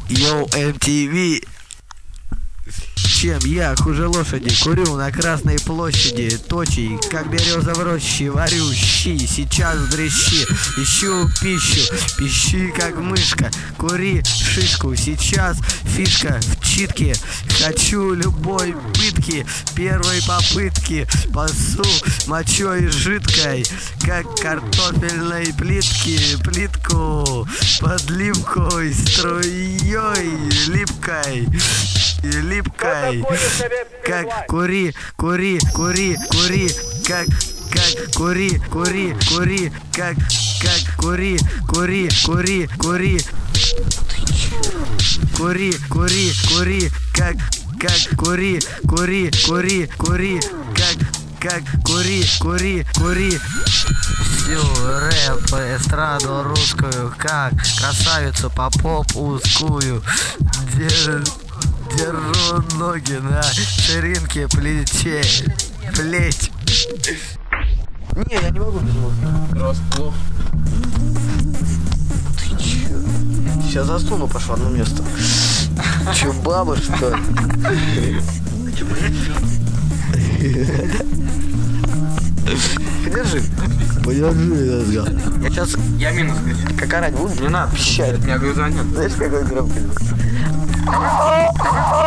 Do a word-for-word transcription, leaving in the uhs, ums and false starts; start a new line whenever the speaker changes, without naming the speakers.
Йоу, эм ти ви. Чем я хуже лошади, курю на Красной площади, точей, как береза в роще, варю щи, сейчас дрещи, ищу пищу, пищи как мышка, кури шишку, сейчас фишка в читке, хочу любой пытки, первой попытки, пасу мочой жидкой, как картофельной плитки, плитку, подливкой, струей, липкой, липкой, как кури, кури, кури, кури, как, как кури, кури, кури, как, как кури, кури, кури, кури, кури, кури, кури, как, как кури, кури, кури, кури, как, как кури, кури, кури. Всю рэп, эстраду русскую, как красавицу по поп узкую. Держу ноги на ширинке плечей. Плеть. Не, я не могу без музыки.
Рост плохо.
Ты чё? Сейчас засуну, пошла на место. Чё, баба, что ли? Подержи. Подержи, я сказал.
Я сейчас... Я минус хочу.
Как орать буду?
Не надо.
Пищать.
У меня глаза нет.
Знаешь, какой громкий?